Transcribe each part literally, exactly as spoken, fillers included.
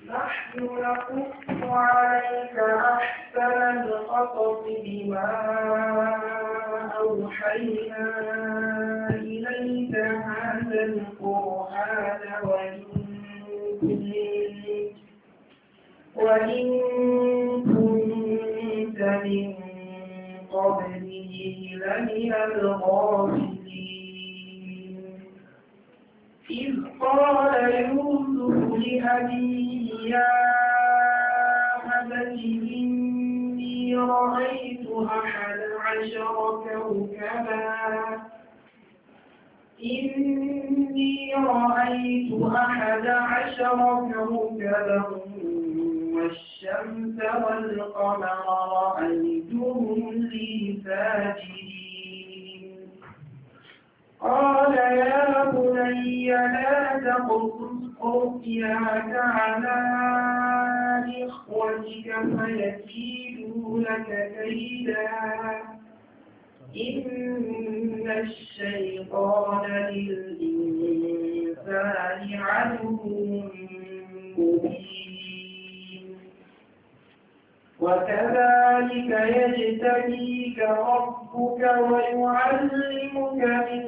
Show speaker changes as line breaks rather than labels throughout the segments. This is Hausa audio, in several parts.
نحن نقص عليك أحسن القصص بما أوحينا إليك هذا القرآن وإن كنت وإن كنت من قبله لمن الغافلين إذ قال يوسف لأبيه يا أبت إني رأيت أحد عشر كوكبا إني رأيت أحد عشر كوكبا والشمس والقمر رأيتهم لي ساجدين قال يا بني لا تقصص رؤياك على إخوتك فيكيدوا لك كيدا إن الشيطان للإنسان عدو مبين وكذلك يجتبيك ربك ويعلمك من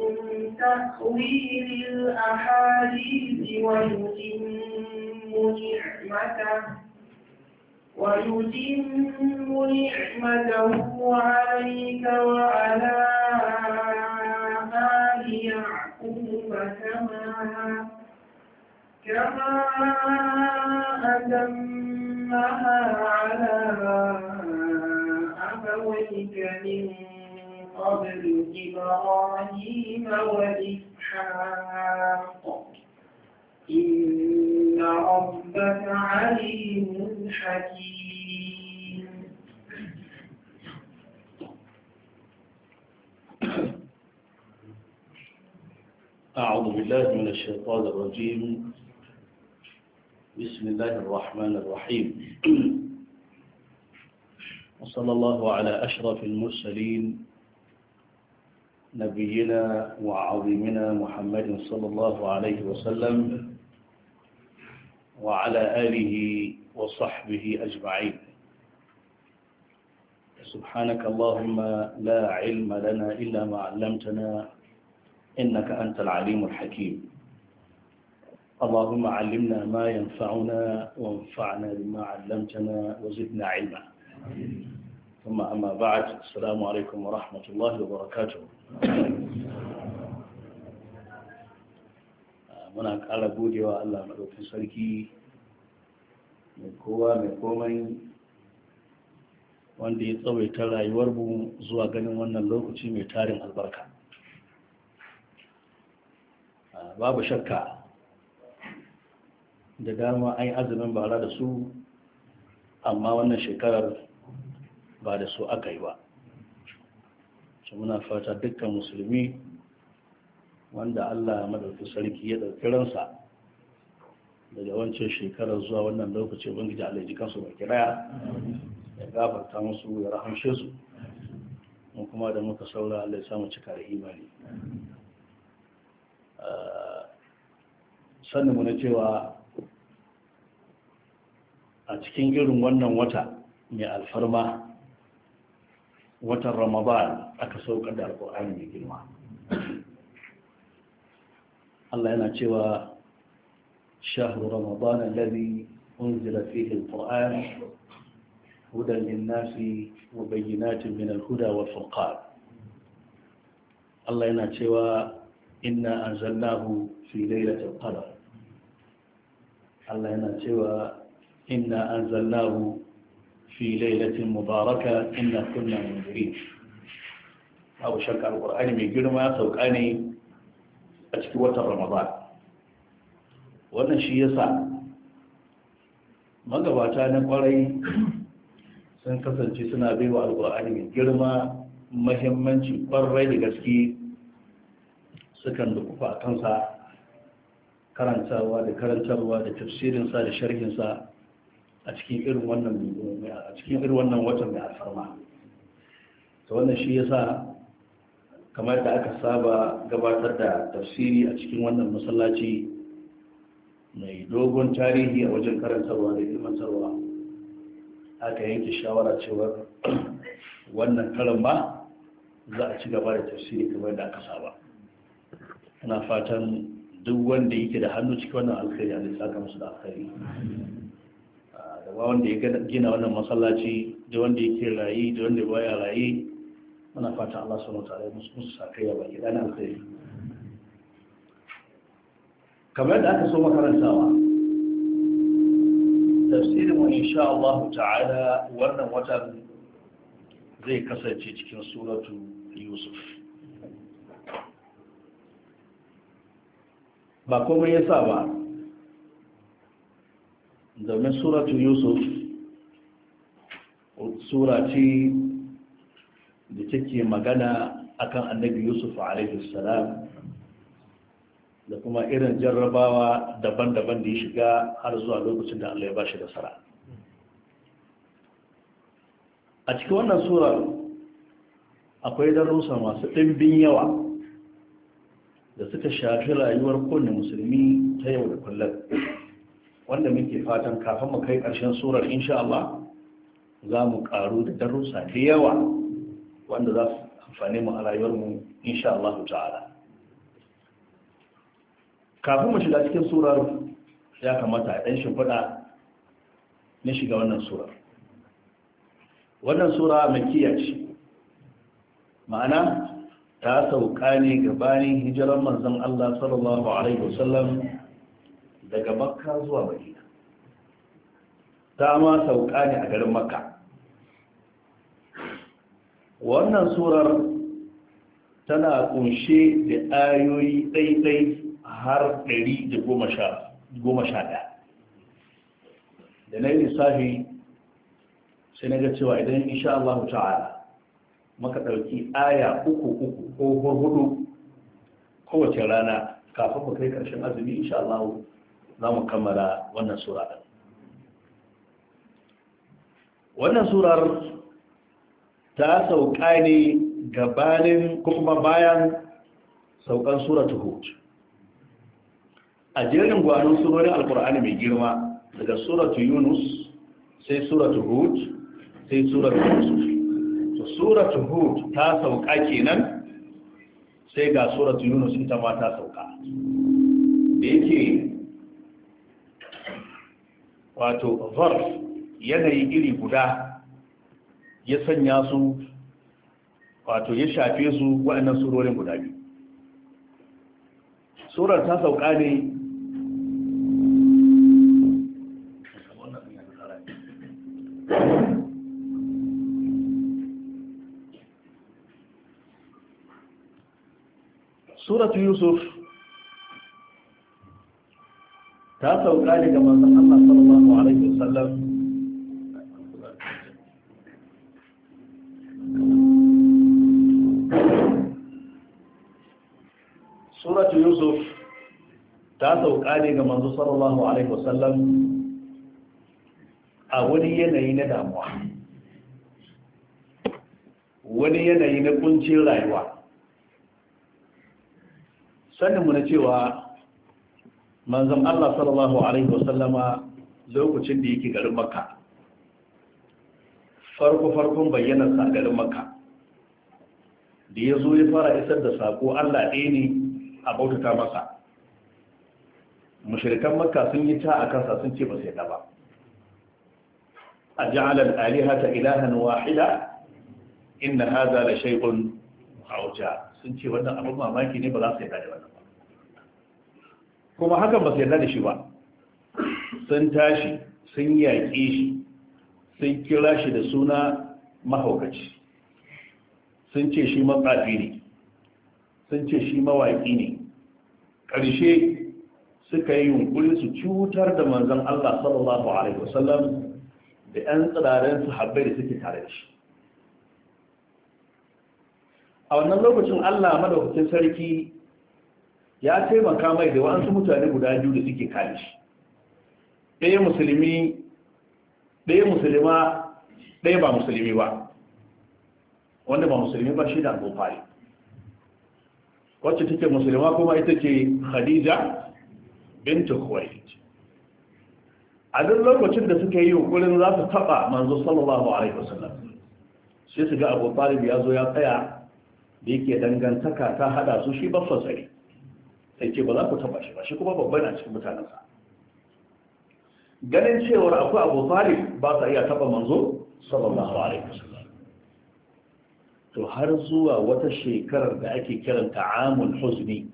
تأويل الأحاديث ويتم نعمته ويتم نعمته عليك وعلى آل يعقوب كما كما أتمها على أبويك من قبل إبراهيم وإسحاق إن ربك عليم حكيم.
أعوذ بالله من الشيطان الرجيم. بسم الله الرحمن الرحيم. وصلى الله على أشرف المرسلين نبينا وعظيمنا محمد صلى الله عليه وسلم وعلى آله وصحبه أجمعين. سبحانك اللهم لا علم لنا إلا ما علمتنا إنك أنت العليم الحكيم. اللهم علمنا ما ينفعنا وانفعنا بما علمتنا وزدنا علما. ثم أما بعد، السلام عليكم ورحمة الله وبركاته. muna ƙara godewa Allah maɗaukin sarki mai kowa mai komai wanda ya tsawaita rayuwarmu zuwa ganin wannan lokaci mai tarin albarka. Babu shakka da dama an yi azumin bara da su, amma wannan shekarar ba da su aka yi ba. Muna fata dukkan musulmi wanda Allah madauki sarki ya ɗauki ransa daga wancan shekarar zuwa wannan lokaci, ubangiji Allah ji kansu baki daya, ya gafarta musu, ya rahamshe su, mun kuma da muka saura Allah ya samu cika da imani. sannan mu na cewa a cikin irin wannan wata mai alfarma, watan Ramadan, aka saukar da alƙur'ani mai girma. Allah yana cewa shahru ramadan alladhi unzila fihi alquran hudan lin-nasi wa bayyinatin min al-huda wal-furqan. Allah yana cewa inna anzalnahu fi laylatil qadr. Allah yana cewa inna anzalnahu fi laylatin mubarakah inna kunna munzirin. Abu shakka alqur'ani mai girma sauka ne a cikin watan Ramadan. Wannan shi yasa magabata na kwarai sun kasance suna baiwa alqur'ani mai girma muhimmanci kwarai da gaske, sukan dukufa a kansa, karantawa da karantarwa da tafsirinsa da sharhinsa a cikin irin wannan a cikin irin wannan watan da alfarma. To wannan shi yasa kamar da aka saba gabatar da tafsiri a cikin wannan masallaci mai dogon tarihi a wajen karantarwa da ilmantarwa, aka yanke shawara cewar wannan karan ba za a ci gaba da tafsiri kamar da aka saba. Ana fatan duk wanda yake da hannu cikin wannan alkhairi a saka musu da alkhairi, da ba wanda ya gina wannan masallaci, da wanda yake rayi, da wanda baya rayi, muna fatan Allah subhanahu wa ta'ala ya musu musu sakayya baki da alkhairi. kamar da aka so makarantawa tafsirin mu insha Allah ta'ala wannan watan zai kasance cikin suratu Yusuf. Ba komai yasa ba, domin suratu Yusuf sura ce da take magana akan annabi Yusuf alaihi salam da kuma irin jarrabawa daban-daban da ya shiga har zuwa lokacin da Allah ya bashi nasara. A cikin wannan surar akwai darussa masu ɗimbin yawa da suka shafi rayuwar kowane musulmi ta yau da kullum, wanda muke fatan kafin mu kai ƙarshen surar insha Allah za mu ƙaru da darussa da yawa wanda za su amfane mu a rayuwarmu insha Allah ta'ala. Kafin mu shiga cikin surar ya kamata a ɗan shimfiɗa na shiga wannan surar. Wannan sura makkiya ce, ma'ana ta sauka ne gabanin hijirar manzon Allah sallallahu alaihi wasallam daga Makka zuwa Madina. Ta ma sauka ne a garin Makka. Wannan surar tana kunshe da ayoyi ɗaiɗai har ɗari da goma sha ɗaya. Da na yi lissafi sai na ga cewa idan insha Allah ta'ala maka ɗauki aya uku uku ko hudu kowace rana kafin mu kai ƙarshen azumi insha Allah za mu kammala wannan sura ɗin. Wannan surar ta sauka ne gabanin ko kuma bayan saukan suratul Hud. A jerin gwanon surorin alkur'ani mai girma daga suratul Yunus sai suratul Hud sai suratul Yusuf. To suratul Hud ta sauka kenan, sai ga suratul Yunus ita ma ta sauka. Da yake wato zarf yanayi iri guda ya sanya su, wato ya shafe su waɗannan surorin guda biyu. Surar ta sauka ne Suratu Yusuf ta sauka ne ga manzon Allah sallallahu alaihi wasallam Suratu Yusuf ta sauka ne ga manzon sallallahu alaihi wasallam a wani yanayi na damuwa, wani yanayi na kuncin rayuwa. Sannan mu na cewa manzon Allah sallallahu alaihi wasallama lokacin da yake garin Makka, farko farkon bayyanar sa garin Makka, da ya zo ya fara isar da sako Allah ɗaya ne a bautata masa. Mushrikan Makka sun yi ta a kansa, sun ce ba sai da ba. أجعل الآلهة إلها واحدة إن هذا لشيء عجاب. sun ce wannan abin mamaki ne, ba za su yarda da wannan ba, kuma hakan ba su yarda da shi ba. Sun tashi sun yaƙe shi, sun kira shi da suna mahaukaci, sun ce shi matsafi ne, sun ce shi mawaƙi ne. Ƙarshe suka yi yunkuri su cutar da manzon Allah sallallahu alaihi wasallam da 'yan tsiraren sahabbai da suke tare da shi. A wannan lokacin Allah madaukakin sarki ya taimaka mai da wa'ansu mutane guda biyu da suke kare shi. Ɗaya musulmi, ɗaya musulma, ɗaya ba musulmi ba. Wanda ba musulmi ba shi da Abu Talib. Wacce take musulma kuma ita ce Khadija bintu Khuwailid. a duk lokacin da suka yi yunkurin za su taba manzo sallallahu alaihi wasallam sai su ga Abu Talib ya zo ya tsaya da yake dangantaka ta hada su shi babban sai sai ce ba za ku taba shi ba shi kuma babban a cikin mutanensa ganin cewar akwai Abu Talib ba sa iya taba manzo sallallahu alaihi wasallam to har zuwa wata shekarar da ake kiranta amul huzni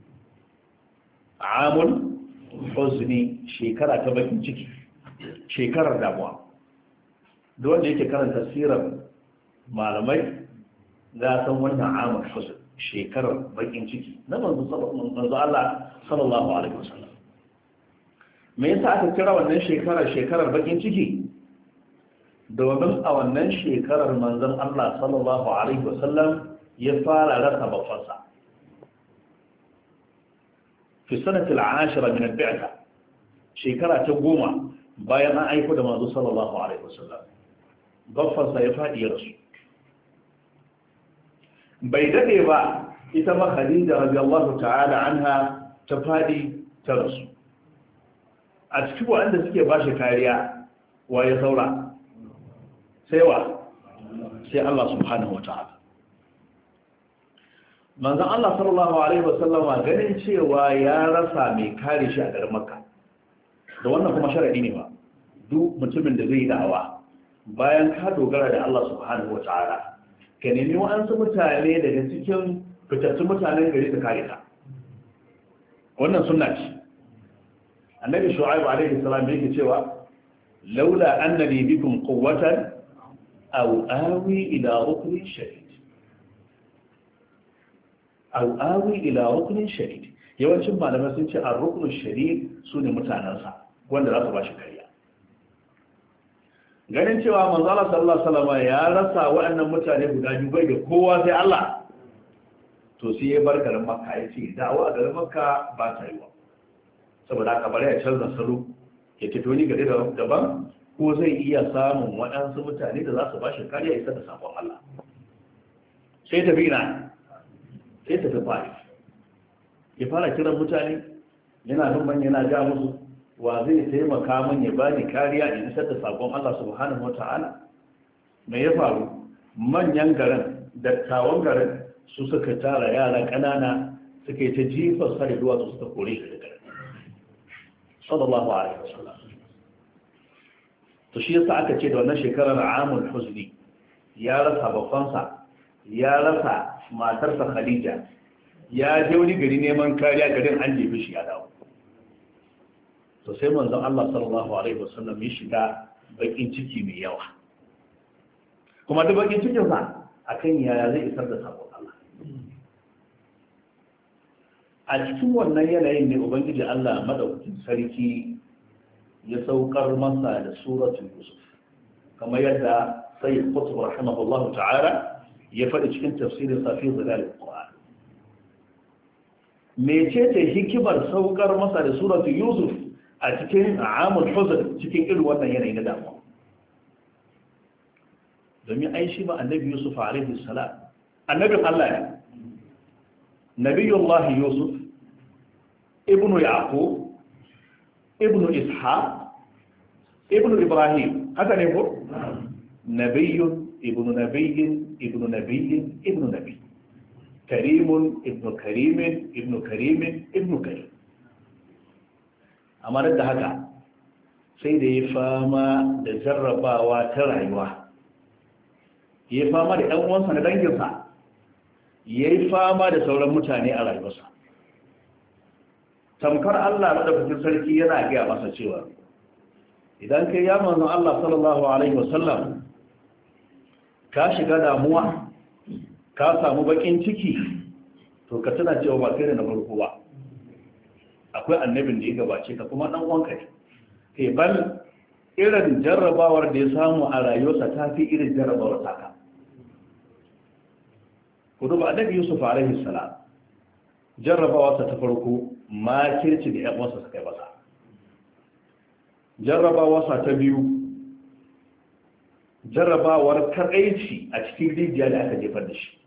amul huzni shekara ta bakin ciki shekarar damuwa da wanda yake karanta sirar malamai za san wannan amul huzni shekarar bakin ciki na manzo Allah sallallahu alaihi wasallam me yasa aka kira wannan shekarar shekarar bakin ciki domin a wannan shekarar manzon Allah sallallahu alaihi wasallam ya fara rasa bafansa fi sanati al-ashira min al-bi'ta shekara ta goma bayan an aiko da manzo sallallahu alaihi wasallam bafansa ya fadi ya rasu bai dade ba ita ma Khadija radiyallahu ta'ala anha ta fadi ta rasu a cikin wanda suke bashi kariya wa ya saura sai wa sai Allah subhanahu wa ta'ala manzon Allah sallallahu alaihi wasallam ganin cewa ya rasa mai kare shi a garin Makka da wannan kuma sharadi ne ba duk mutumin da zai da'awa bayan ka dogara da Allah subhanahu wa ta'ala ka nemi wa'ansu mutane daga cikin fitattun mutanen gari su kare ka wannan sunna ce annabi shu'aib alaihi salam yake cewa laula annani bikum quwwatan aw awi ila ruknin shadid aw awi ila ruknin shadid yawancin malamai sun ce ar-ruknu shadid sune mutanansa wanda za su ba shi kariya ganin cewa manzo Allah sallallahu alaihi wasallam ya rasa waɗannan mutane guda biyu bai da kowa sai Allah to sai ya bar garin Makka ya ce da'awa a garin Makka ba ta yiwa saboda haka bari ya canza salo ya tafi wani gari daban ko zai iya samun waɗansu mutane da za su ba shi kariya isa da sakon Allah sai tafi ina sai tafi Fa'if ya fara kiran mutane yana nan yana ja musu wa zai taimaka min ya bani kariya in isar da sakon Allah subhanahu wata'ala me ya faru manyan garin dattawan garin su suka tara yara ƙanana suka yi ta jifar sa da duwatsu suka kore shi daga garin sallallahu alaihi wasallam to shi yasa aka ce da wannan shekarar amul huzni ya rasa babbansa ya rasa matarsa Khadija ya je wani gari neman kariya garin an jefe shi ya dawo to sai manzon Allah sallallahu alaihi wasallam ya shiga bakin ciki mai yawa kuma da bakin cikin sa akan yaya zai isar da sabon Allah a cikin wannan yanayin ne ubangiji Allah madaukakin sarki ya saukar masa da suratul yusuf kamar yadda sayyid qutb rahimahullahu ta'ala ya faɗi cikin tafsirin sa fi zilal alquran mecece hikimar saukar masa da suratul yusuf a cikin amul huzn cikin irin wannan yanayi na damuwa domin ai shi ba annabi yusuf alaihi salam annabin Allah ne nabiyullah yusuf ibnu yaqub ibnu ishaq ibnu ibrahim haka ne ko nabiyyun ibnu nabiyyin ibnu nabiyyin ibnu nabiy karimun ibnu karimin ibnu karimin ibnu karim amma da haka sai da ya fama da jarrabawa ta rayuwa ya fama da ɗan uwansa na danginsa ya yi fama da sauran mutane a rayuwarsa tamkar Allah madaukakin sarki yana gaya masa cewa idan kai ya manzon Allah sallallahu alaihi wasallam ka shiga damuwa ka samu bakin ciki to ka tana cewa ba kai da na farko ba akwai annabin da ya gabace ka kuma dan uwanka ne kai bal irin jarrabawar da ya samu a rayuwarsa ta fi irin jarrabawar taka ku duba annabi Yusuf alaihi salam jarrabawarsa ta farko makirci da ƴan uwansa suka yi masa jarrabawarsa ta biyu jarrabawar kadaici a cikin rijiya da aka jefar da shi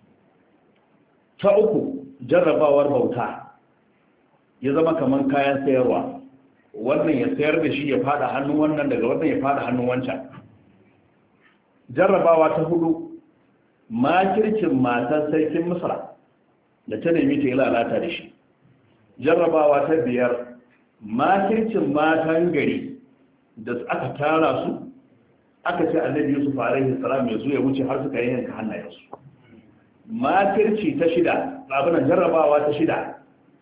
ta uku jarrabawar bauta ya zama kamar kayan sayarwa wannan ya sayar da shi ya fada hannun wannan, daga wannan ya fada hannun wancan. Jarrabawa ta hudu, makircin matan sarkin Misra da ta nemi ta yi lalata da shi. Jarrabawa ta biyar, makircin matan gari da aka tara su aka ce annabi Yusuf alaihi salam ya zo ya wuce har suka yanka hannayensu. Makirci ta shida, abinan jarrabawa ta shida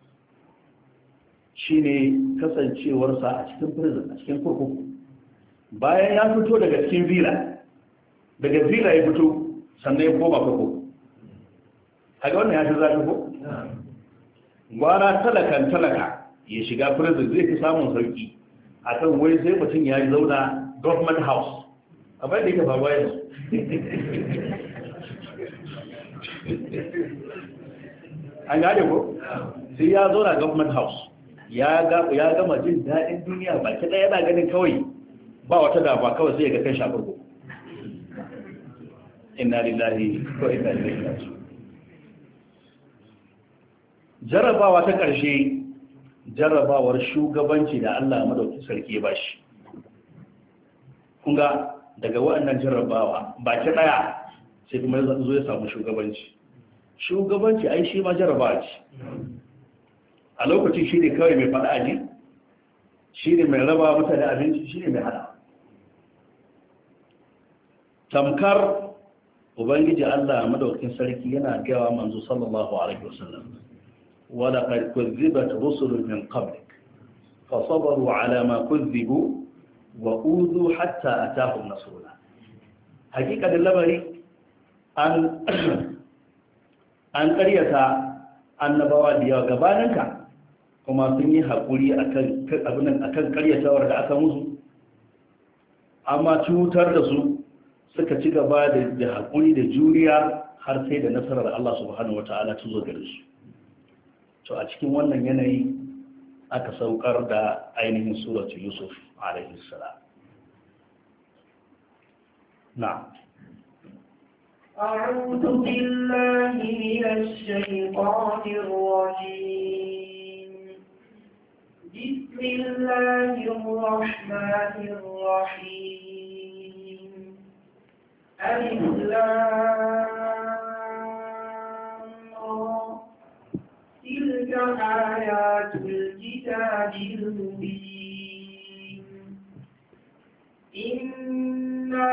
shine kasancewarsa a cikin prison, a cikin kurkuku. Bayan ya fito daga cikin villa, daga villa ya fito sannan ya koma kurkuku. Haka wannan ya fi zafi ko? Gwara talakan talaka ya shiga prison zai fi samun sauki a kan wai sai mutum ya zauna government house. Abin da yake faruwa yanzu. An gane ko? Sai ya zauna government house. Ya gama jin daɗin duniya ba ta ɗaya yana ganin kawai ba wata dafa kawai sai ya ga kan shafar ko. Inna lillahi ko inna ilaihi raji'un. Jarrabawa ta ƙarshe, jarrabawar shugabanci da Allah madaukakin sarki ya bashi. Kun ga daga waɗannan jarrabawa ba ta ɗaya sai kuma zo ya samu shugabanci. Shugabanci ai shi ma jarrabawa ce. A lokacin shi ne kawai mai faɗa aji, shi ne mai raba mutane abinci, shi ne mai hada. Tamkar Ubangiji Allah madaukakin sarki yana gawa manzo sallallahu alaihi wasallam, wala qad kuzzibat rusulun min qablik fa sabaru ala ma kuzzibu wa udhu hatta atahum nasruna. Hakikatin lamari an an ƙaryata annabawa da yawa gabaninka, kuma sun yi haƙuri akan abinan akan ƙaryatawar da aka musu, amma cutar da su suka ci gaba da haƙuri da juriya har sai da nasarar Allah subhanahu wata'ala ta zo gare su. To a cikin wannan yanayi aka saukar da ainihin suratu Yusuf alaihi salam. Na'am.
أعوذ بالله من الشيطان الرجيم. بسم الله الرحمن الرحيم. ألف لام را. تلك آيات الكتاب المبين. إنا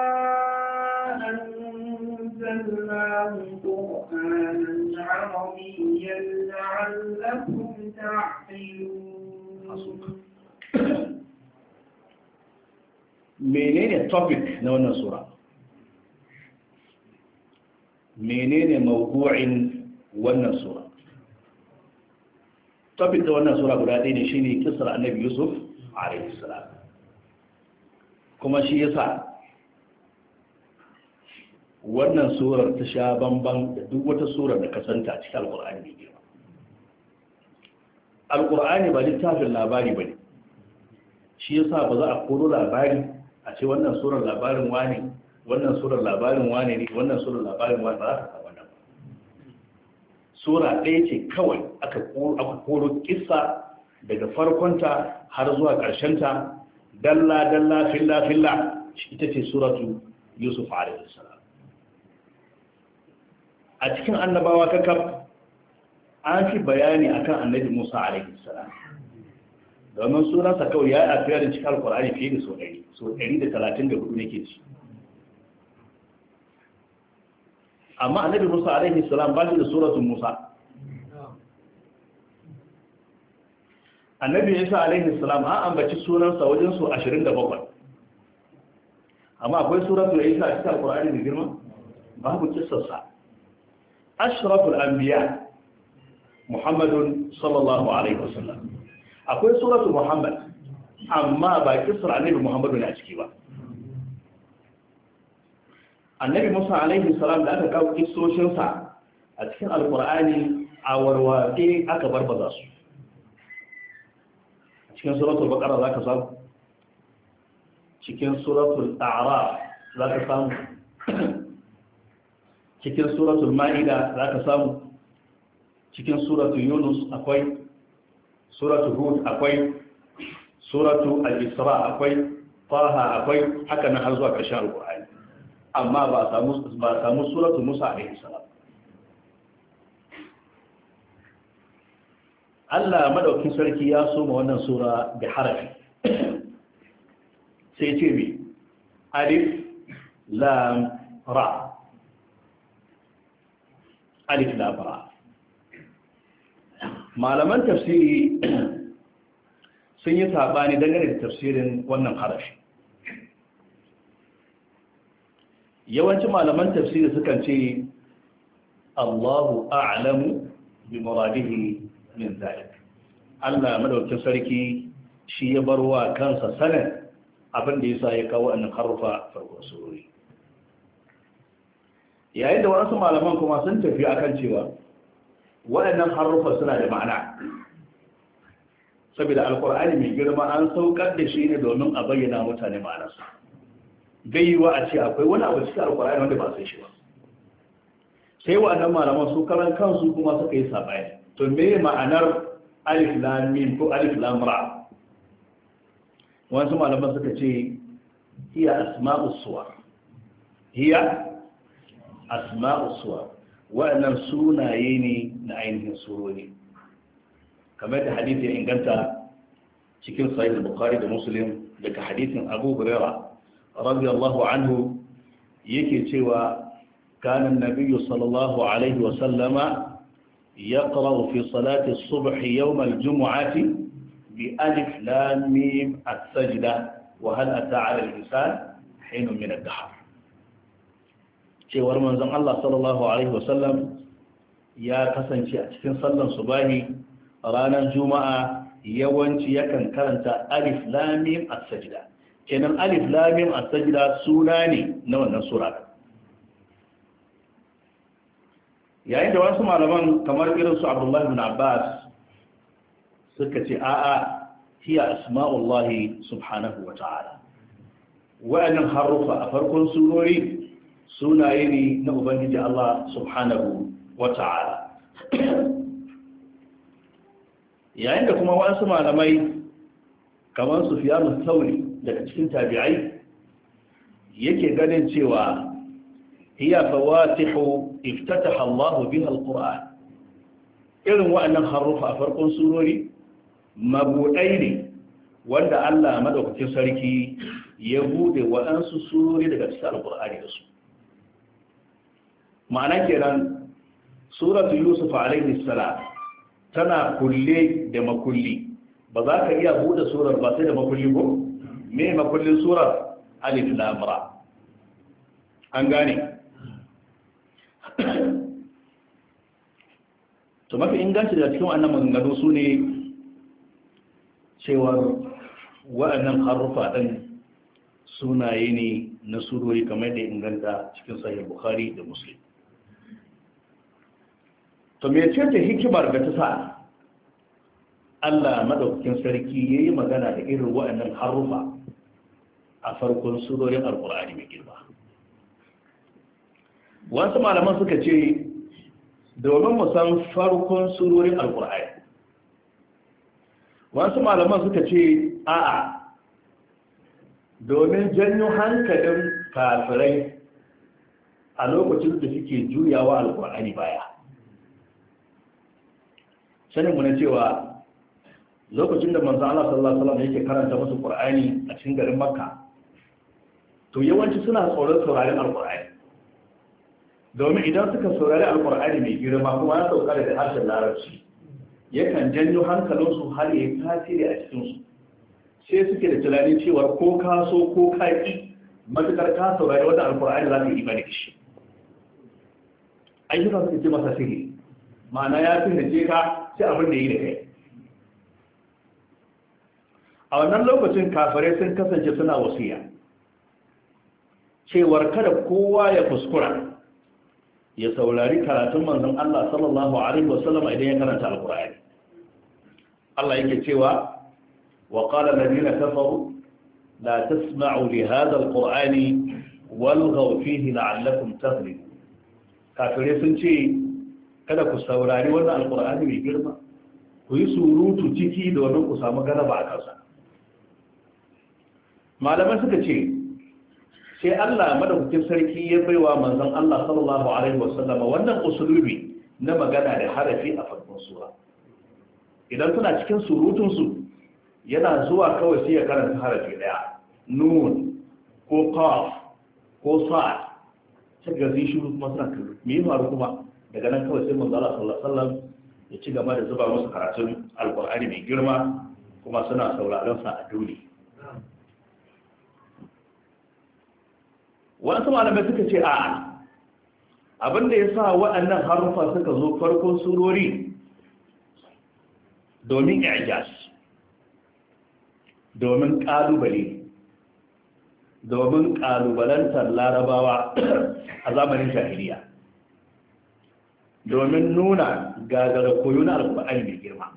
أنزلناه قرآنا عربيا لعلكم تعقلون.
menene topic na wannan sura? Menene mawdu'in wannan sura? Topic da wannan sura guda ɗaya ne, shine kisar annabi Yusuf alaihi salam. Kuma shi yasa wannan surar ta sha bamban da duk wata surar da kasanta a cikin alkur'ani ne girma. Alkur'ani ba littafin labari ba ne, shi yasa ba za a koro labari a ce wannan surar labarin wane, wannan surar labarin wane ne, wannan surar labarin wane, ba za ka wannan. Sura ɗaya ce kawai aka koro kissa daga farkonta har zuwa ƙarshenta, dalla dalla filla filla, ita ce suratu Yusuf alaihi salam. A cikin annabawa kakaf an fi bayani akan annabi Musa alaihi salam, domin sunansa kawai ya yi afiya da cikin alkur'ani fiye da sau ɗari, sau ɗari da talatin da hudu nake ci. Amma annabi Musa alaihi salam ba shi da suratun Musa. Annabi Isa alaihi salam an ambaci sunansa wajen su ashirin da bakwai, amma akwai suratun Isa a cikin alkur'ani da girma babu kissarsa. Ashraful anbiya Muhammadun sallallahu alaihi wasallam, akwai suratu Muhammad amma ba kisar annabi Muhammadu ne a ciki ba. Annabi Musa alaihi salam da aka kawo kissoshinsa a cikin alkur'ani a warwatse aka barbaza su. A cikin suratul baqara zaka samu, cikin suratul a'raf zaka samu, cikin suratul ma'ida zaka samu, cikin suratul yunus akwai, suratul hud akwai, suratu al-isra akwai, taha akwai, haka nan har zuwa ƙarshen alqur'ani, amma ba samu ba samu suratu musa alaihi salam. Allah madaukin sarki ya soma wannan sura da harafi sai ce mi alif lam ra, alif lam ra. Malaman tafsiri sun yi sabani dangane da tafsirin wannan harafi. Yawancin malaman tafsiri sukan ce Allahu a'lamu bi muradihi min zalik. Allah madaukakin sarki shi ya bar wa kansa sanin abin da yasa ya kawo annan harufa farko surori. Yayin da wasu malaman kuma sun tafi akan cewa waɗannan harufa suna da ma'ana, saboda alkur'ani mai girma an saukar da shi ne domin a bayyana mutane ma'anarsa. Bai yi wa a ce akwai wani abu cikin alkur'ani wanda ba sai shi ba. Sai waɗannan malaman su karan kansu kuma suka yi saɓani. To me ma'anar alif lam mim ko alif lam ra? Wasu malaman suka ce hiya asma'us suwar, hiya asma'us suwar, wa'annan sunaye ne na ainihin surori, kamar da hadisi ya inganta cikin sahih bukhari da muslim daga hadisin abu hurairah radiyallahu anhu yake cewa kana an-nabiyyu sallallahu alaihi wa sallama يقرأ في صلاة الصبح يوم الجمعة بألف لام ميم السجدة وهل أتى على الإنسان حين من الدهر. cewar manzon Allah sallallahu alaihi wasallam ya kasance a cikin sallan subahi ranar juma'a yawanci yakan karanta alif lam mim as-sajda. Kenan alif lam mim as-sajda suna ne na wannan sura. Yayin da wasu malaman kamar irin su Abdullah ibn Abbas suka ce a'a hiya asma'ullahi subhanahu wa ta'ala. Wa'annan harufa a farkon surori sunaye ne na Ubangiji Allah subhanahu wa ta'ala. Yayin da kuma wasu malamai kamar Sufyan al-Thawri daga cikin tabi'ai yake ganin cewa hiya fawatihu iftataha Allah biha al-Qur'an. Irin wa'annan harufa a farkon surori mabudai ne wanda Allah madaukakin sarki ya bude wa'ansu surori daga cikin al-Qur'ani da su. Ma'ana kenan suratu Yusuf alaihi salam tana kulle da makulli, ba za ka iya bude surar ba sai da makulli ko me makullin surar alif lam ra. An gane to mafi inganci da cikin wannan maganganu su ne cewar wa'annan harufa ɗin sunaye ne na surori kamar da inganta cikin sahih Bukhari da Muslim. To me ce ta hikimar da ta sa Allah madaukakin sarki yayi magana da irin wa'annan harufa a farkon surorin Al-Qur'ani mai girma? Wasu malaman suka ce domin mu san farkon surorin Al-Qur'ani. Wasu malaman suka ce a'a domin janyo hankalin kafirai a lokacin da suke juyawa Al-Qur'ani baya. Sanin mu na cewa lokacin da manzo Allah sallallahu alaihi wasallam yake karanta musu Qur'ani a cikin garin Makka, to yawanci suna tsoron sauraron Al-Qur'ani. Domin idan suka saurari Al-Qur'ani mai girma kuma ya sauka da harshen Larabci, yakan janyo hankalinsu har ya yi tasiri a cikinsu. Sai suke da tunanin cewa ko ka so ko ka ƙi matuƙar ka saurari wanda Al-Qur'ani za ka yi imani da shi. Ayyuka suke ce masa sihiri, ma'ana ya fi da ce ka sai abin da yi da kai. A wannan lokacin kafirai sun kasance suna wasiya cewar kada kowa ya kuskura ya saurari karatun manzon Allah sallallahu alaihi wasallam idan ya karanta Al-Qur'ani. Allah yake cewa wa qala alladhina kafaru la tasma'u li hadha al-Qur'ani walghaw fihi la'allakum taghlibun. Kafirai sun ce kada ku saurari wannan Al-Qur'ani mai girma, ku yi surutu ciki domin ku samu galaba a kansa. malaman suka ce sai Allah madaukakin sarki ya baiwa manzon Allah sallallahu alaihi wasallam wannan usulubi na magana da harafi a farkon sura. Idan suna cikin surutun su yana zuwa kawai sai ya karanta harafi daya, nun ko qaf ko sad, sai ga zai shiru kuma suna kallo me ya faru kuma daga nan kawai sai manzon Allah sallallahu alaihi wasallam ya ci gaba da zuba musu karatun alqur'ani mai girma kuma suna sauraron sa a dole. wasu malamai suka ce a abinda ya sa waɗannan harufa suka zo farkon surori domin ijaz, domin ƙalubale, domin ƙalubalantar larabawa a zamanin jahiliya, domin nuna gagara koyo na alƙur'ani mai girma.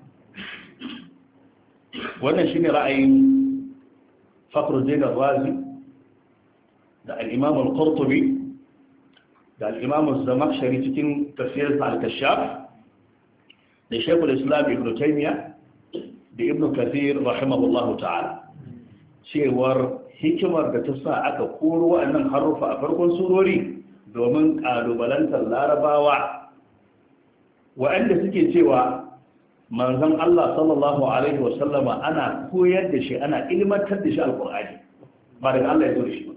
wannan shine ra'ayin Fakhruddin Ar-Razi da al-Imam Al-Qurtubi da al-Imam Az-Zamakhshari cikin tafsirin Al-Kashaf da Shaykh al-Islam Ibn Taymiyyah da Ibn Kathir rahimahullahu ta'ala cewar hikimar da ta sa aka koro wa'annan harufa a farkon surori domin kalubalantar larabawa wa'anda suke cewa manzon Allah sallallahu alaihi wasallama ana koyar da shi ana ilmantar da shi alqur'ani ba daga Allah ya zo da shi ba.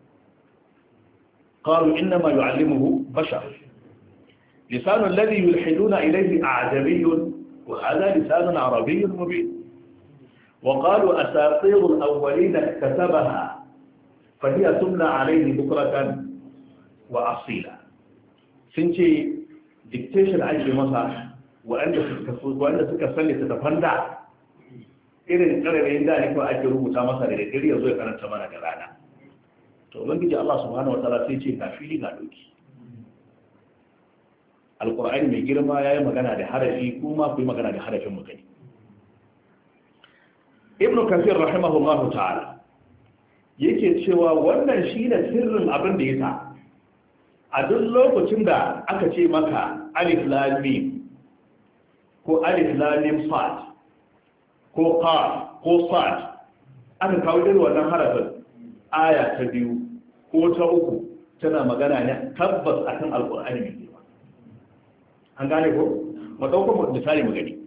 قالوا إنما يعلمه بشر لسان الذي يلحدون إليه أعجمي وهذا لسان عربي مبين وقالوا أساطير الأولين اكتسبها فهي تمنى عليه بكرة وأصيلا سنتي dictation ake masa wanda suka sani ta tafanda irin ƙararrayin da ne kawai ake rubuta masa da dare ya zo ya karanta mana da rana. To ubangiji Allah subhanahu wataala sai ce ga fili ga doki. Alqur'ani mai girma yayi magana da harafi kuma ku yi magana da harafin mu gani. Ibn Kathir rahimahullahu ta'ala yake cewa wannan shine sirrin abin da yasa a duk lokacin da aka ce maka alif lam mim ko alif lam mim sad ko qaf ko sad aka kawo irin wannan harafin aya ta biyu ko ta uku tana magana ne tabbas akan alqur'ani mai girma. An gane ko mu dauko misali mu gani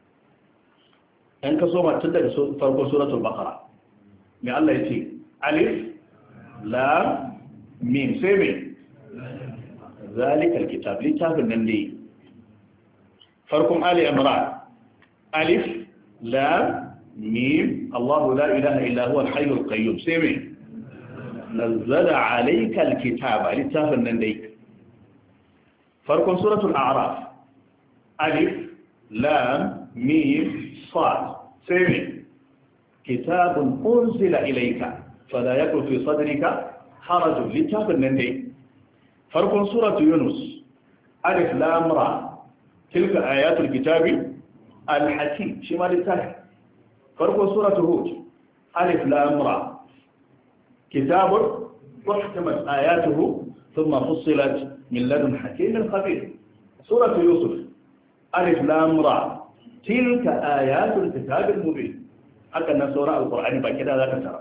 an kaso ma tun daga farkon suratul baqara mai Allah yace alif lam mim sai me zalikal kitab littafin nan ne. farkon ali imran alif lam mim Allah la ilaha illa huwa al-hayyul qayyum sai me nazzala alayka al-kitaba littafin nan dai. farkon suratul a'raf alif lam mim صاد سيري كتاب أنزل إليك فلا يكن في صدرك حرج لتاب النندي فرق سورة يونس ألف لام را تلك آيات الكتاب الحكيم شمال التالي فرق سورة هود ألف لام را كتاب أحكمت آياته ثم فصلت من لدن حكيم خبير سورة يوسف ألف لام را تلك آيات الكتاب المبين haka nan sauran alkur'ani ba kida za ka tara.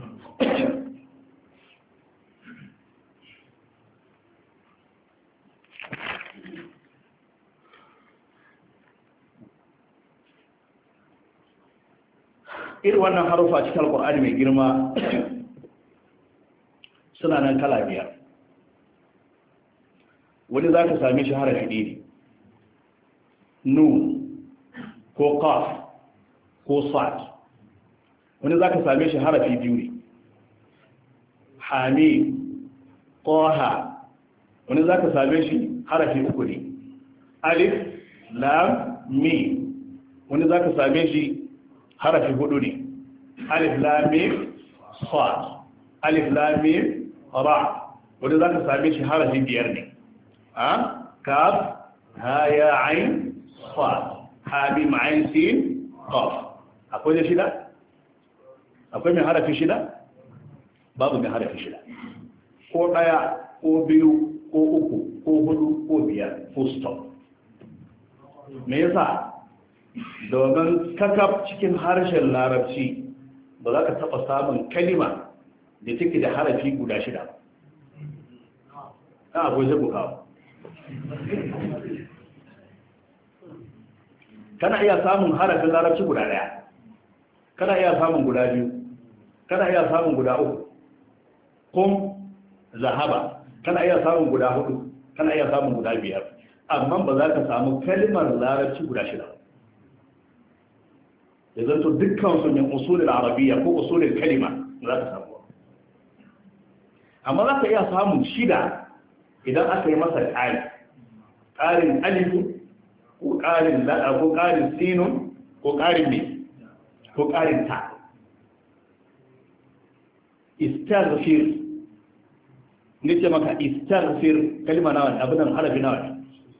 Irin wannan harufa cikin alkur'ani mai girma suna nan kala biyar. Wani za ka same shi harafi ɗaya ne, nun ko qaf ko sad. Wani za ka same shi harafi biyu ne, hami qaha. Wani za ka same shi harafi uku ne, alif lam mim. Wani za ka same shi harafi hudu ne, alif lam mim sad, alif lam mim ra. Wani za ka same shi harafi biyar ne, a kaf ha ya ain sad, hamim ain sin qaf. Akwai da shida? Akwai mai harafi shida? Babu mai harafi shida. Ko daya ko biyu ko uku ko hudu ko biyar ko stop. Me yasa? Domin kakaf cikin harshen larabci ba za ka taɓa samun kalima da take da harafi guda shida na akwai zai bukawa kana iya samun harafin larabci guda ɗaya kana iya samun guda biyu kana iya samun guda uku kum zahaba kana iya samun guda hudu kana iya samun guda biyar amma ba za ka samu kalimar larabci guda shida ya zanto dukkan su min usulul arabiyya ko usulul kalima za ka samu amma za ka iya samun shida idan aka yi masa ƙari ƙarin alifu ko ƙarin la'a ko ƙarin sinun ko ƙarin ne ko ƙarin ta istaghfir ni ce maka istaghfir kalma nawa abinan harafi nawa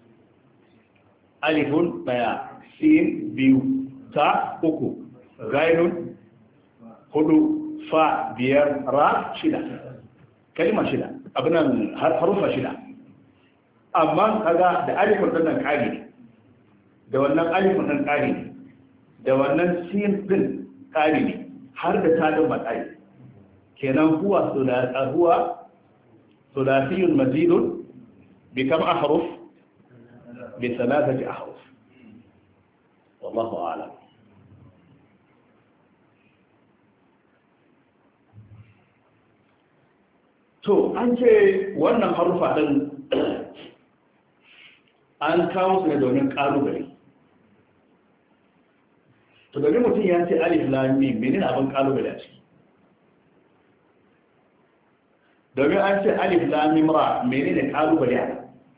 alifun daya sin biyu ta uku gainun hudu fa biyar ra shida kalma shida abinan harufa shida amma kaga da alifun nan kari ne da wannan alifun nan kari ne da wannan sin din kari ne har da ta din matsayi kenan huwa sulasa huwa ثلاثي مزيد بكم أحرف بثلاثة أحرف والله أعلم to an ce wannan harufa ɗin an kawo su ne domin ƙalubale to domin mutum ya ce alif lam mim menene abin ƙalubale a ciki domin an ce alif lam mim ra menene kalubale a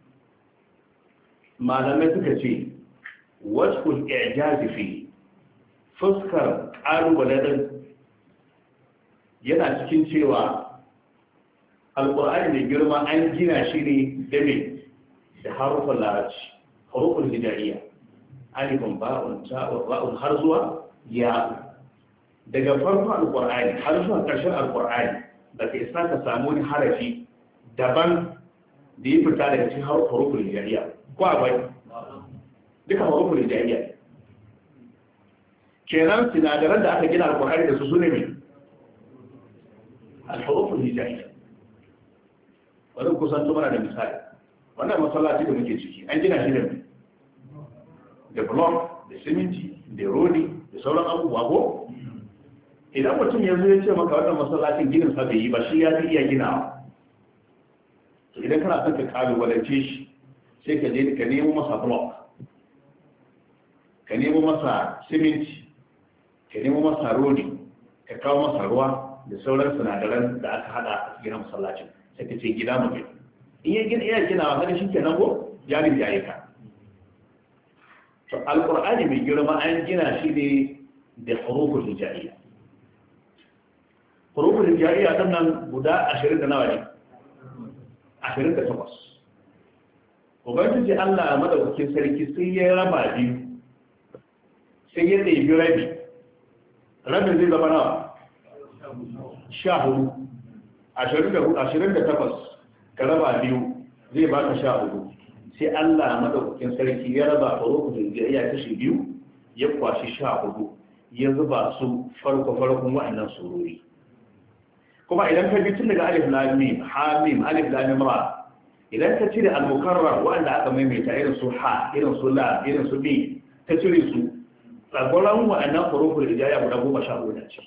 malamai suka ce wajhul i'jaz fi fuskar kalubale din yana cikin cewa alqur'ani mai girma an gina shi ne da me da harufan larabci haruful hijaiya alifun ba'un ta'un ra'un har zuwa ya daga farkon alqur'ani har zuwa ƙarshen alqur'ani da ka isa ka samu wani harafi daban da ya fita daga cikin harufin hijaiya ko abai duka harufin hijaiya kenan sinadaran da aka gina alkur'ani da su su ne mai alharufin hijaiya wani kusan tumana da misali wannan masallaci da muke ciki an gina shi da mai da block da siminti da rodi da sauran abubuwa ko idan mutum ya zo ya ce maka wannan masallacin ginin sa bai yi ba shi ya fi iya ginawa to idan kana son ka kalubalance shi sai ka je ka nemo masa block ka nemo masa siminti ka nemo masa rodi ka kawo masa ruwa da sauran sinadaran da aka hada a cikin masallacin sai ka ce gida mu in ya gina iya ginawa haka shi kenan ko jarin jaye ka to alqur'ani mai girma an gina shi ne da huruful hijaiyya hurufin jariya ɗin nan guda ashirin da nawa ne ashirin da takwas ubangiji allah madaukakin sarki sai ya raba biyu sai ya ɗaibi rabi rabin zai zama nawa sha hudu ashirin da takwas ka raba biyu zai baka sha hudu sai allah madaukakin sarki ya raba hurufin jariya kashi biyu ya kwashi sha hudu ya zuba su farko-farkon waɗannan surori kuma idan ka bi tun daga alif lam mim ha mim alif lam mim ra idan ka cire al-mukarrar wanda aka maimaita irin su ha irin su la irin su bi ka cire su tsagoran wa'annan huruful hijaya guda goma sha hudu ce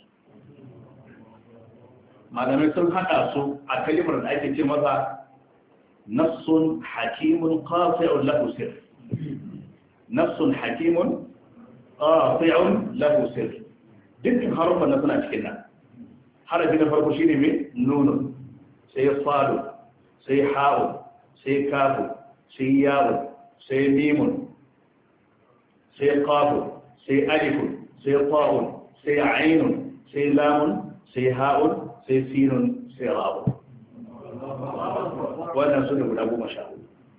malamai sun hada su a kalimar da ake ce maza nassun hakimun qati'un lahu sir nassun hakimun qati'un lahu sir dukkan harufan na suna cikin nan harafi na farko shine mai nunun sai fadu sai ha'u sai kafu sai yawo sai mimun sai qafu sai alifun sai ta'un sai ainun sai lamun sai ha'un sai sinun sai ra'u wannan su ne guda goma sha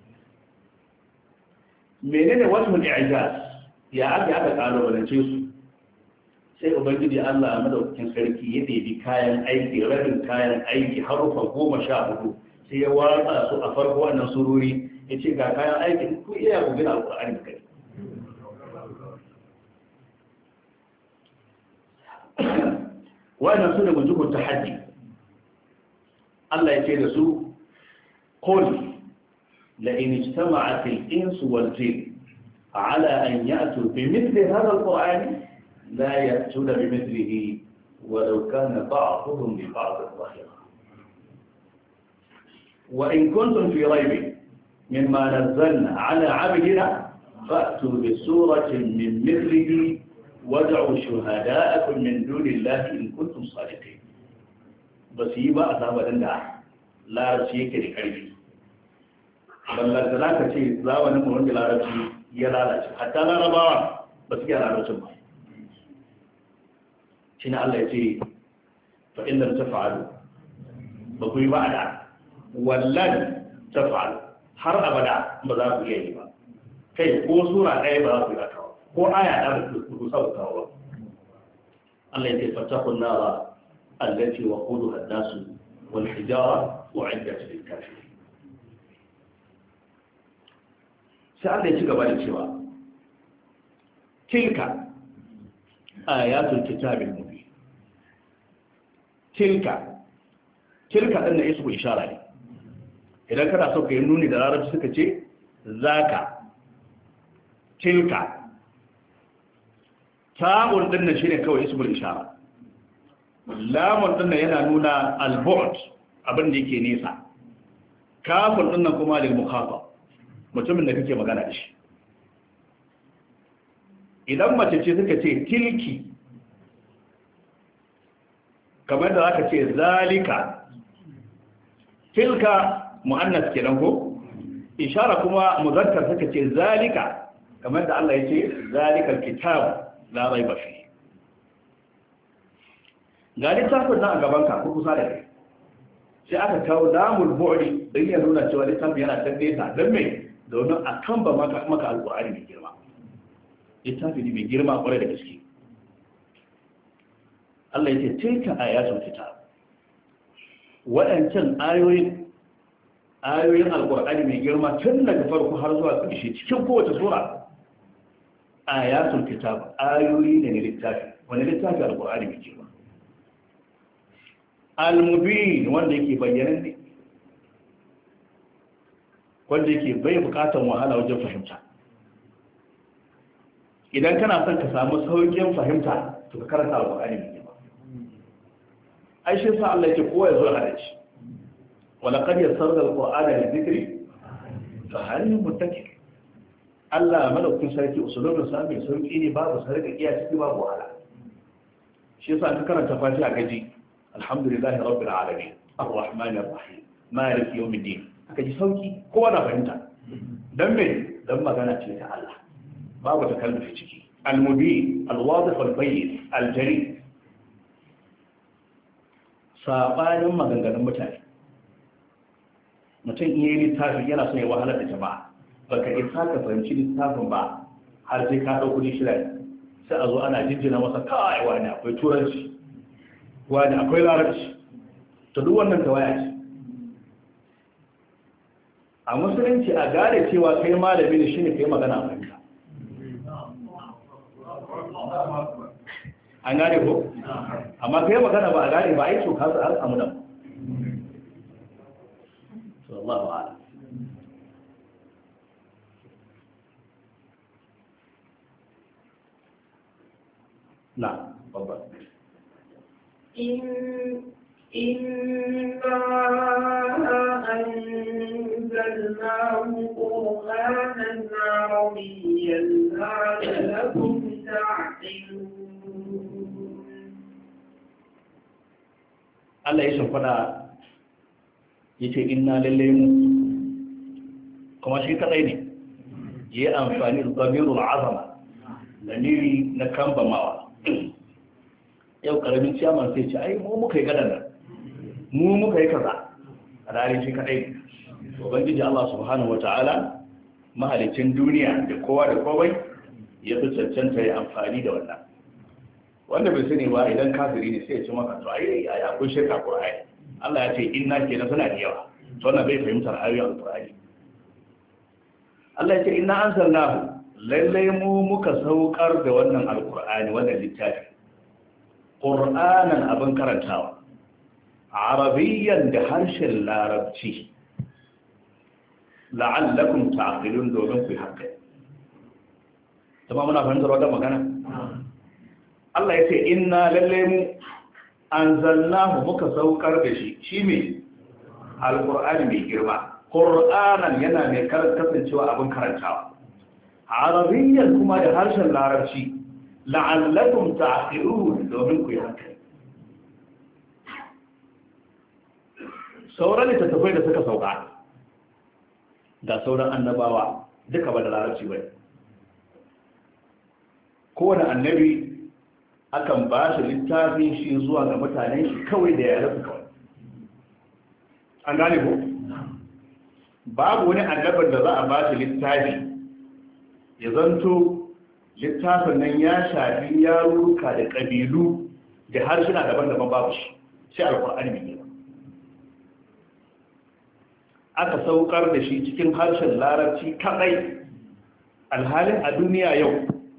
menene wasu i'jaz ya aka aka kalubalance su sai ubangiji Allah madaukakin sarki ya ɗebi kayan aiki rabin kayan aiki harufa goma sha hudu sai ya watsa su a farko wannan sururi ya ce ga kayan aiki ku iya ku gina alƙur'ani da kai wannan su da mujibul tahaddi Allah ya ce da su qul la in ijtama'at al-insu wal jinn ala an ya'tu bimithli hadha al-qur'an la ya'tuna bimithlihi walau kana ba'dhuhum li ba'd dhahira wa in kuntum fi raybin mimma nazzalna ala 'abdina fa'tu bi suratin min mithlihi wad'u shuhada'akum min dunillahi in kuntum sadiqin ba su yi ba a sabanin da larabci yake da karfi ballar da zaka ce zamanin mu wanda larabci ya lalace hatta larabawa ba su iya larabcin ba shine Allah ya ce fa in lam taf'alu ba ku yi ba da wallan taf'alu har abada ba za ku iya yi ba kai ko sura ɗaya ba za ku yi ba ko aya da ku saukawa Allah ya ce fatakun nara allati waquduha an-nas wal hijara u'iddat lil kafirin sai Allah ya ci gaba da cewa tilka ayatul kitabil mubin tilka tilka din da ismu ishara ne idan kana so ka yi nuni da larabci suka ce zaka tilka ta'un din nan shine kawai ismul ishara lamun din nan yana nuna al-bu'd abin da yake nesa kafin din nan kuma lil mukhatab mutumin da kake magana da shi idan mace ce suka ce tilki kamar da zaka ce zalika tilka muannas kenan ko ishara kuma muzakkar suka ce zalika kamar da Allah ya ce zalikal kitab la raiba fi ga littafin nan a gaban ka ko kusa da kai sai aka kawo lamul bu'di dan ya nuna cewa littafin yana can nesa dan me domin a kan ba maka maka alqur'ani mai girma littafi ne mai girma kwarai da gaske Allah ya ce tilka ayatul kitab waɗancan ayoyin ayoyin alqur'ani mai girma tun daga farko har zuwa ƙarshe cikin kowace sura ayatul kitab ayoyi ne na littafi wani littafi alqur'ani mai girma al-mubin wanda yake bayyana ne wanda yake bai bukatan wahala wajen fahimta idan kana son ka samu sauƙin fahimta to ka karanta alqur'ani mai girma ai shi sa Allah yake kowa ya zo da shi wala qad yassarna alqur'ana lidhikri fa hal muttaqin Allah malaukin sarki usulun sa mai sauki ne babu sarka iya ciki babu wahala shi yasa ka karanta fatiha gaji alhamdulillahi rabbil alamin arrahmanir rahim maliki yawmiddin aka ji sauki kowa na fahimta dan me dan magana ce ta Allah babu takallufi ciki al-mubin al-wadih al-bayyin al-jari sabanin maganganun mutane mutum iya littafi yana son ya wahala da jama'a baka isa ka fahimci littafin ba har sai ka ɗau kuɗi shida sai a zo ana jinjina masa kawai wani akwai turanci wani akwai larabci to duk wannan tawaya ce a musulunci a gane cewa kai malami ne shine kai magana a fahimta an gane ko amma kai magana ba a gane ba a yi coka su har samu nan sallallahu alaihi نعم تفضل
إن إنا أنزلناه قرآنا عربيا لعلكم تعقلون
الله يشفنا yace inna lillahi mu kuma shi kadai ne yi amfani da damirul azama lamiri na kambamawa yau karamin ciyaman sai ce ai mu muka yi gadan nan mu muka yi kaza a rari shi kadai ubangiji Allah subhanahu wataala mahalicin duniya da kowa da komai ya fi cancanta ya amfani da wannan wanda bai sani ba idan kafiri ne sai ya ce maka to ai ai akwai shirka Qur'ani Allah ya ce inna kenan suna da yawa to wannan bai fahimtar ayoyin Qur'ani Allah ya ce inna anzalnahu lallai mu muka saukar da wannan alkur'ani wannan littafi qur'anan abin karantawa arabiyyan da harshen larabci la'allakum ta'qilun domin ku haka tamam muna fahimtar wannan magana Allah ya ce inna lalle mu anzalnahu muka saukar da shi shi ne alqur'ani mai girma qur'anan yana mai kasancewa abin karantawa arabiyyan kuma da harshen larabci la'allakum ta'qilun domin ku haka sauran littattafai da suka sauka da sauran annabawa duka ba da larabci ba kowane annabi akan ba shi littafin shi zuwa ga mutanen shi kawai da ya rasu kawai an gane ko babu wani annabar da za a ba shi littafi ya zanto littafin nan ya shafi yaruka da ƙabilu da harshina daban-daban babu shi sai alƙur'ani mai girma aka saukar da shi cikin harshen larabci kadai alhalin a duniya yau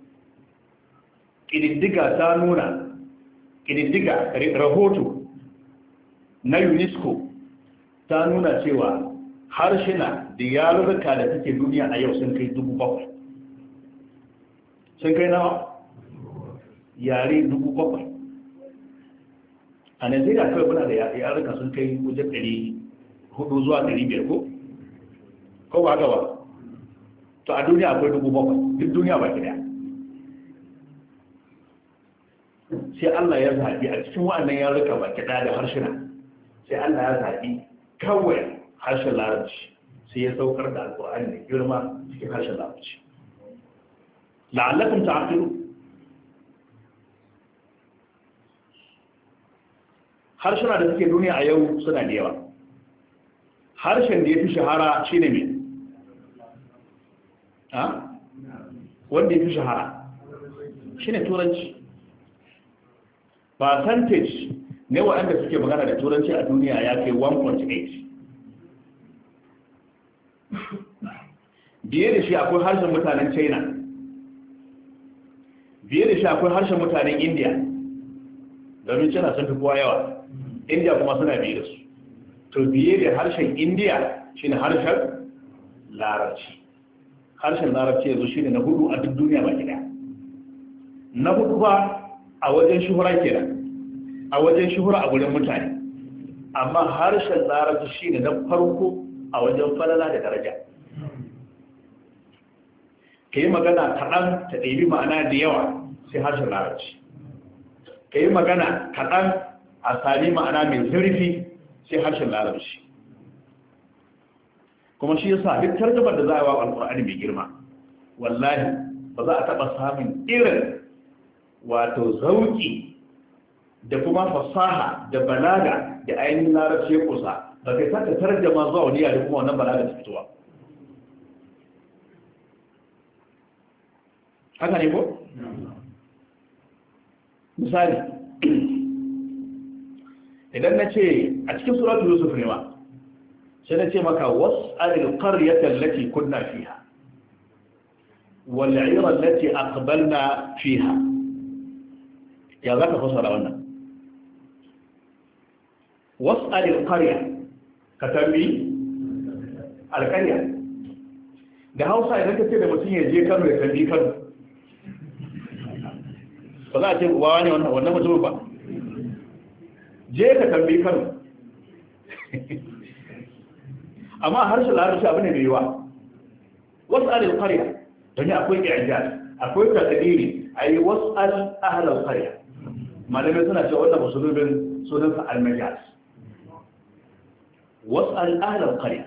ƙididdiga ta nuna ƙididdiga rahoto na UNESCO ta nuna cewa harshina da yarurruka da take duniya a yau sun kai dubu bakwai sun kai nawa yare dubu bakwai a Najeriya kawai muna da yarurruka sun kai wajen ɗari hudu zuwa ɗari biyar ko? ko ba gaba to a duniya akwai dubu bakwai duk duniya ba ki daya sai Allah ya zaɓi a cikin wa'annan yaruka ba ki da harshina sai Allah ya zaɓi kawai harshen larabci sai ya saukar da alƙur'ani da girma cikin harshen larabci la'allakum ta'qilu harshina da suke duniya a yau suna da yawa harshen da ya fi shahara shi ne mai ha? wanda ya fi shahara shi ne turanci percentage ne waɗanda suke magana da turanci a duniya ya kai one point eight biye da shi akwai harshen mutanen china biye da shi akwai harshen mutanen india domin china sun fi kowa yawa india kuma suna biye da su to biye da harshen indiya shine harshen larabci harshen larabci yanzu shine na hudu a duk duniya ba gida na hudu ba a wajen shuhura kenan a wajen shuhura a gurin mutane amma harshen larabci shine na farko a wajen falala da daraja ka yi magana kaɗan ta ɗabi ma'ana da yawa sai harshen larabci ka yi magana kaɗan a sami ma'ana mai zurfi sai harshen larabci kuma shi yasa duk tarjumar da za a yi wa alƙur'ani mai girma wallahi ba za a taɓa samun irin wato zauki da kuma fasaha da balaga da ainihin larabci ya kusa ba kai saka tarjama zuwa wani yare kuma wannan balaga ta fitowa haka ne ko? misali idan na ce a cikin suratu yusuf ne ma sai na ce maka was'alil qaryata allati kunna fiha wal 'ira allati aqbalna fiha ya zaka fasara wannan was'alil qarya ka tambayi alqarya da Hausa idan ka ce da mutum ya je Kano ya tambayi Kano ba za a ce wawa ne wannan mutum ba je ka tambayi Kano amma harshen larabci abu ne mai yiwa was'al al-qarya don akwai i'jaz akwai taqdiri ayi was'al ahl al-qarya malamai suna cewa wannan musulmin sunan sa al-majaz was'al ahl al-qarya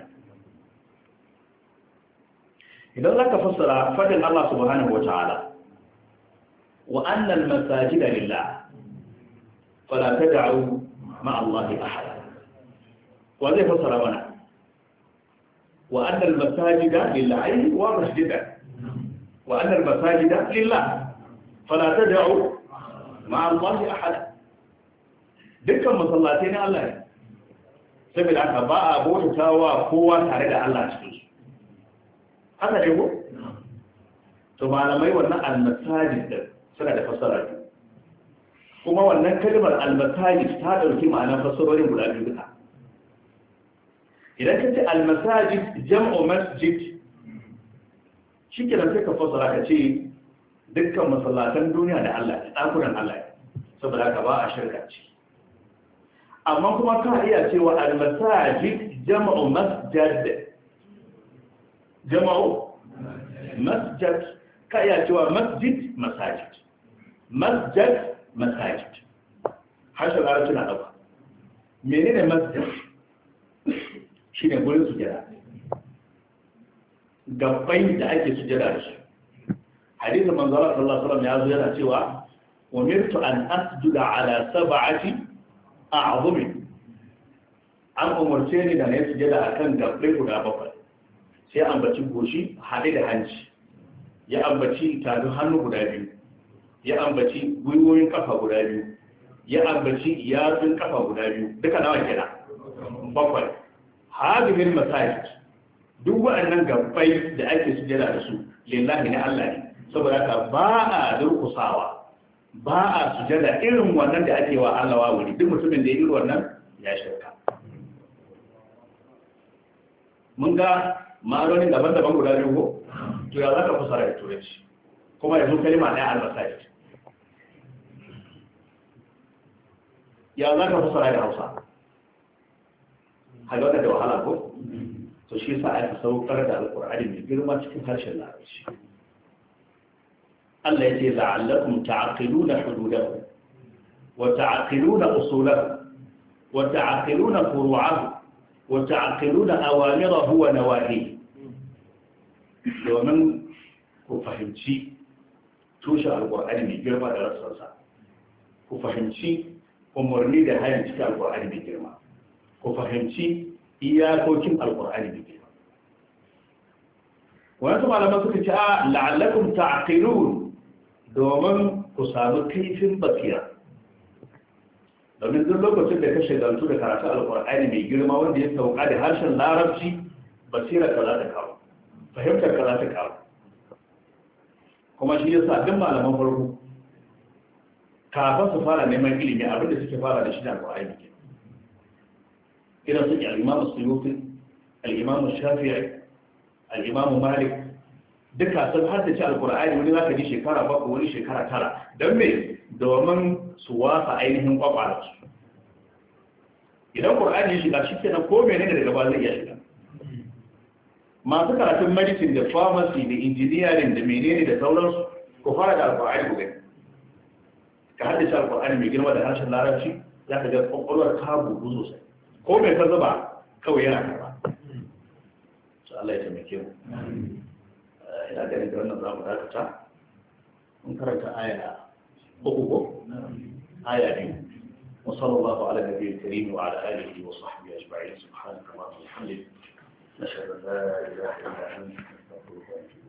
idan zaka fassara fadin Allah subhanahu wa ta'ala wa anna al-masajida lillah fala tad'u مع الله أحد وهذا فسر لنا وأن المساجد لله واضح جدا وأن المساجد لله فلا تدعوا مع الله أحد دكا مصلاتين الله سبيل عنك باء أبوه ساوى قوة تارد الله تسوس هذا يقول ثم على ما يقولنا المساجد سنة فسر kuma wannan kalmar al-masajid ta dauki ma'anar fasarorin guda biyu duka idan ka ce al-masajid jam'u masjid shikenan sai ka fasara ka ce dukkan masallatan duniya da Allah ɗakunan Allah saboda haka ba a shirka ce amma kuma ka iya cewa al-masajid jam'u masjid jama'u masjid ka iya cewa masjid masajid masjid masajid harshen larabci na ɗauka menene masjid shi ne gurin sujada gabbai da ake sujada da shi hadisin manzara sallallahu alaihi wasallam ya zo yana cewa umirtu an asjuda ala sab'ati a'zumi an umarce ni da na yi sujada akan gabbai guda bakwai sai ambaci goshi haɗe da hanci ya ambaci tafin hannu guda biyu ya ambaci gwiwoyin kafa guda biyu ya ambaci yatsun kafa guda biyu duka nawa kenan bakwai hadihin masajid duk waɗannan gabbai da ake sujada da su lillahi na Allah ne saboda haka ba a durkusawa ba a sujada irin wannan da ake wa Allah wa wuri duk mutumin da ya yi wannan ya shirka mun ga ma'anonin daban-daban guda biyu ko to ya zaka fasara da turanci kuma yanzu kalma ɗaya al-masajid ya zaka fasara da Hausa haka da wahala ko to shi yasa aka saukar da alqur'ani mai girma cikin harshen larabci Allah yace la'allakum ta'qiluna hududahu wa ta'qiluna usulahu wa ta'qiluna furu'ahu wa ta'qiluna awamirahu wa nawahihi domin ku fahimci tushen alqur'ani mai girma da rassansa ku fahimci umarni da hayan cikin alqur'ani mai girma ku fahimci iyakokin alkur'ani da ke wani malaman suka ce a la'allakum ta'qilun domin ku samu kaifin basira domin duk lokacin da ka shagaltu da karatu alkur'ani mai girma wanda ya sauka da harshen larabci basira ka za ta kawo fahimtar ka za ta kawo kuma shi yasa duk malaman farko kafin su fara neman ilimi abinda suke fara da shi da alkur'ani ke إلى صدق الإمام السيوطي الإمام الشافعي الإمام مالك دكا سبحانه تعالى القرآن ولي ذاك دي شكارة بقى ولي شكارة ترى دمي دومن سواسة أينهم قبعة إذا القرآن يشيك شكنا كومي نيني لقبال زي يشيك ما سكرة المديسين دي فارماسي دي انجينيرين دي منيني دي سولرس كفارة القرآن بغير كهدش القرآن ميجين ودى هاشا العربشي ذاك دي قلوة كابو بزوسي ko mai ka zuba kawai yana karba su Allah ya taimake mu ina ganin da wannan zamu dakata mun karanta aya uku ko aya biyu wa sallallahu ala nabiyil karim wa ala alihi wa sahbihi ajma'in subhanaka wa bihamdika nashhadu an la ilaha illa anta astaghfiruka wa atubu